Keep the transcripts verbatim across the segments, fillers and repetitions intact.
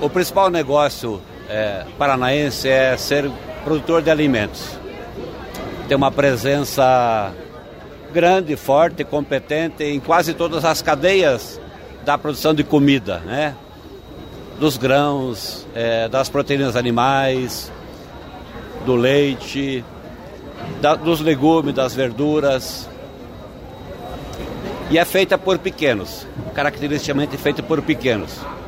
o principal negócio é, paranaense é ser produtor de alimentos. Tem uma presença grande, forte, competente em quase todas as cadeias da produção de comida, né? Dos grãos, é, das proteínas animais, do leite, da, dos legumes, das verduras. E é feita por pequenos, caracteristicamente feita por pequenos.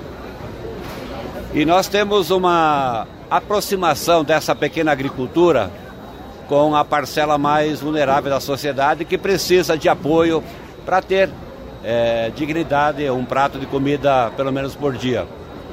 E nós temos uma aproximação dessa pequena agricultura com a parcela mais vulnerável da sociedade, que precisa de apoio para ter é, dignidade, um prato de comida pelo menos por dia.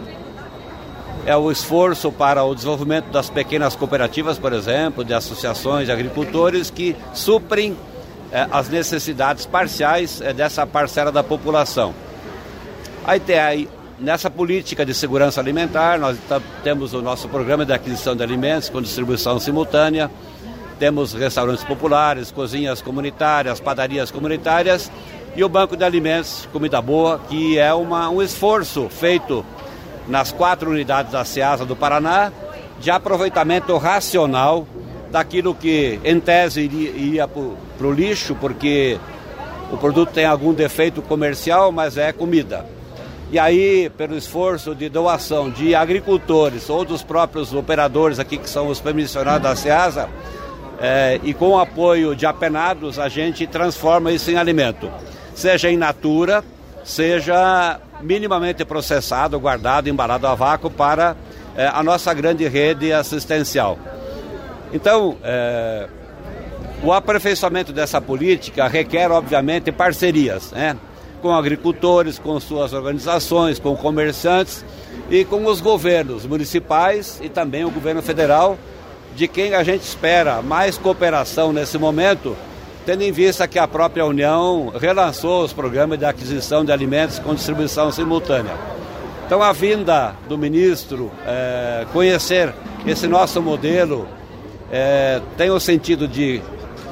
É o esforço para o desenvolvimento das pequenas cooperativas, por exemplo, de associações de agricultores que suprem é, as necessidades parciais é, dessa parcela da população. Aí tem aí, nessa política de segurança alimentar, nós t- temos o nosso programa de aquisição de alimentos com distribuição simultânea, temos restaurantes populares, cozinhas comunitárias, padarias comunitárias e o Banco de Alimentos Comida Boa, que é uma, um esforço feito nas quatro unidades da Ceasa do Paraná de aproveitamento racional daquilo que, em tese, iria, iria para o lixo, porque o produto tem algum defeito comercial, mas é comida. E aí, pelo esforço de doação de agricultores ou dos próprios operadores aqui, que são os permissionários da Ceasa, é, e com o apoio de apenados, a gente transforma isso em alimento. Seja in natura, seja minimamente processado, guardado, embalado a vácuo para é, a nossa grande rede assistencial. Então, é, o aperfeiçoamento dessa política requer, obviamente, parcerias, né? Com agricultores, com suas organizações, com comerciantes e com os governos municipais e também o governo federal, de quem a gente espera mais cooperação nesse momento, tendo em vista que a própria União relançou os programas de aquisição de alimentos com distribuição simultânea. Então, a vinda do ministro é, conhecer esse nosso modelo é, tem o sentido de,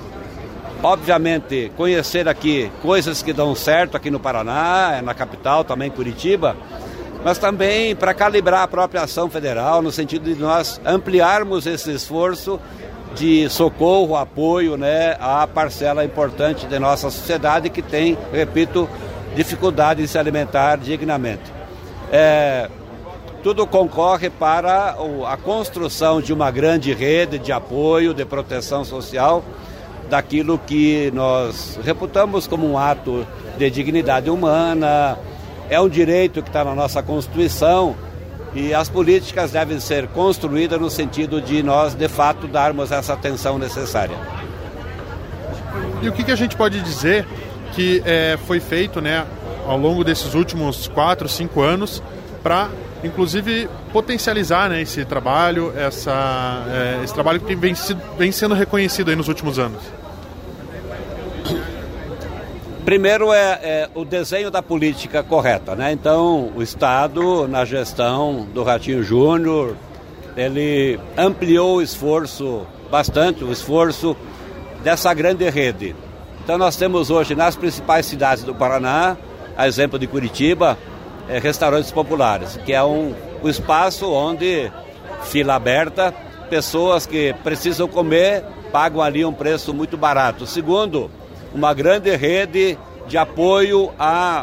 obviamente, conhecer aqui coisas que dão certo aqui no Paraná, na capital, também em Curitiba, mas também para calibrar a própria ação federal, no sentido de nós ampliarmos esse esforço de socorro, apoio, né, à parcela importante da nossa sociedade que tem, repito, dificuldade em se alimentar dignamente. É, tudo concorre para a construção de uma grande rede de apoio, de proteção social, daquilo que nós reputamos como um ato de dignidade humana, é um direito que está na nossa Constituição e as políticas devem ser construídas no sentido de nós, de fato, darmos essa atenção necessária. E o que, que a gente pode dizer que é, foi feito, né, ao longo desses últimos quatro, cinco anos para, inclusive, potencializar, né, esse trabalho, essa, é, esse trabalho que vem, sido, vem sendo reconhecido aí nos últimos anos? Primeiro é, é o desenho da política correta, né? Então, o Estado, na gestão do Ratinho Júnior, ele ampliou o esforço, bastante o esforço dessa grande rede. Então, nós temos hoje nas principais cidades do Paraná, a exemplo de Curitiba, é, restaurantes populares, que é um, um espaço onde, fila aberta, pessoas que precisam comer pagam ali um preço muito barato. Segundo, uma grande rede de apoio a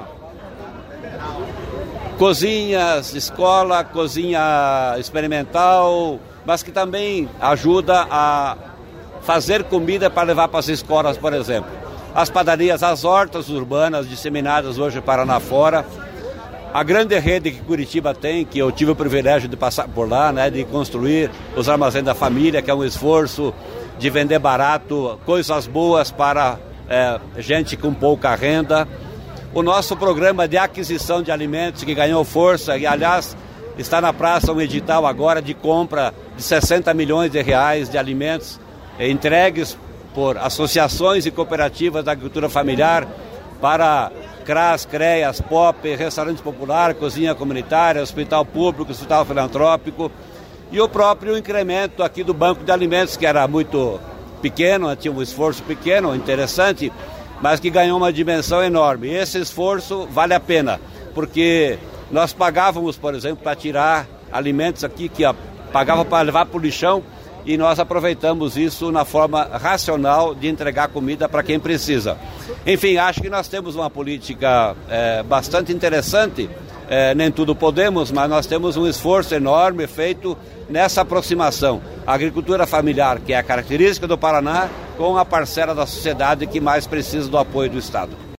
cozinhas, escola, cozinha experimental, mas que também ajuda a fazer comida para levar para as escolas, por exemplo. As padarias, as hortas urbanas disseminadas hoje Paraná fora. A grande rede que Curitiba tem, que eu tive o privilégio de passar por lá, né, de construir os armazéns da família, que é um esforço de vender barato, coisas boas para É, gente com pouca renda. O nosso programa de aquisição de alimentos que ganhou força e, aliás, está na praça um edital agora de compra de sessenta milhões de reais de alimentos eh, entregues por associações e cooperativas da agricultura familiar para C R A S, CREAS, P O P, restaurante popular, cozinha comunitária, hospital público, hospital filantrópico e o próprio incremento aqui do Banco de Alimentos, que era muito pequeno, tinha um esforço pequeno, interessante, mas que ganhou uma dimensão enorme. E esse esforço vale a pena, porque nós pagávamos, por exemplo, para tirar alimentos aqui que ó, pagava para levar para o lixão, e nós aproveitamos isso na forma racional de entregar comida para quem precisa. Enfim, acho que nós temos uma política é, bastante interessante, é, nem tudo podemos, mas nós temos um esforço enorme feito nessa aproximação. A agricultura familiar, que é a característica do Paraná, com a parcela da sociedade que mais precisa do apoio do Estado.